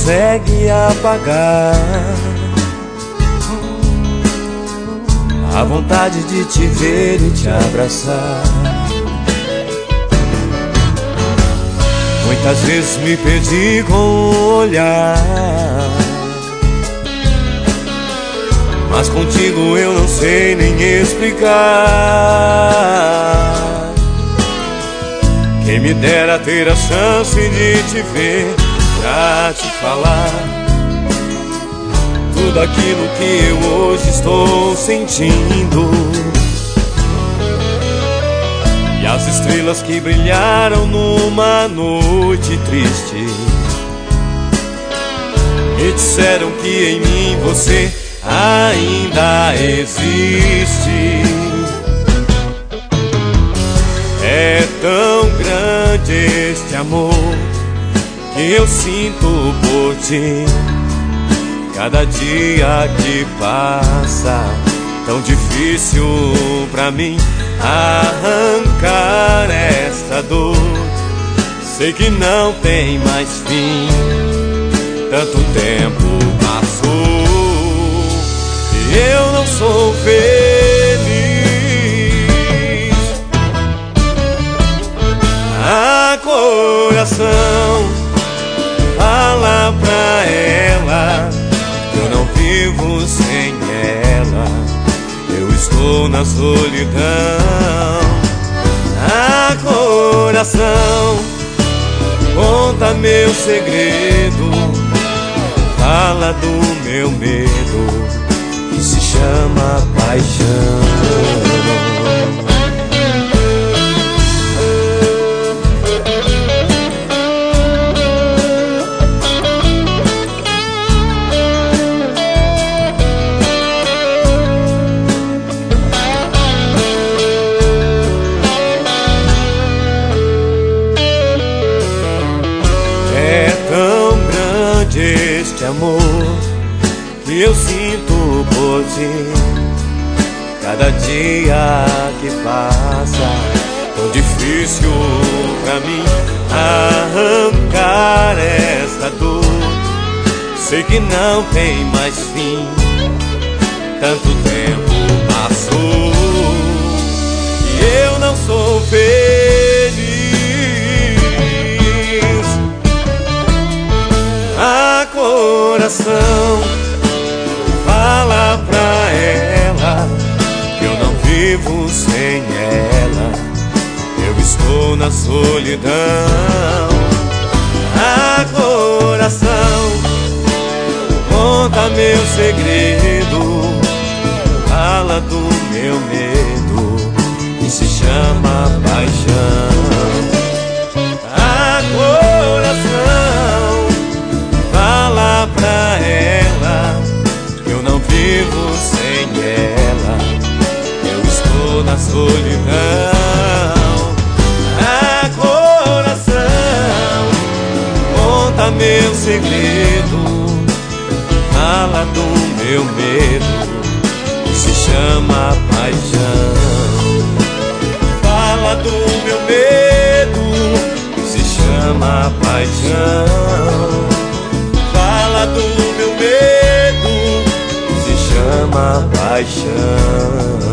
consegue apagar a vontade de te ver e te abraçar. Muitas vezes me perdi com o olhar, mas contigo eu não sei nem explicar. Quem me dera ter a chance de te ver, pra te falar tudo aquilo que eu hoje estou sentindo. E as estrelas que brilharam numa noite triste me disseram que em mim você ainda existe. É tão grande este amor que eu sinto por ti. Cada dia que passa, tão difícil pra mim arrancar esta dor. Sei que não tem mais fim, tanto tempo passou e eu não sou feliz. Ah, coração, fala pra ela que eu não vivo sem ela, eu estou na solidão. Ah, coração, conta meu segredo, fala do meu medo, que se chama paixão. Este amor que eu sinto por ti. Cada dia que passa, tão difícil pra mim arrancar esta dor. Sei que não tem mais fim, tanto tempo passou e eu não sou feliz. Ah, coração, fala pra ela que eu não vivo sem ela, eu estou na solidão. Ah, coração, conta meu segredo, fala do meu medo, que se chama paixão. Ah, coração, fala pra ela que eu não vivo sem ela, eu estou na solidão. Ah, coração, conta meu segredo, fala do meu medo, que se chama paixão. Fala do meu medo, que se chama paixão. Fala do meu medo, que se chama paixão.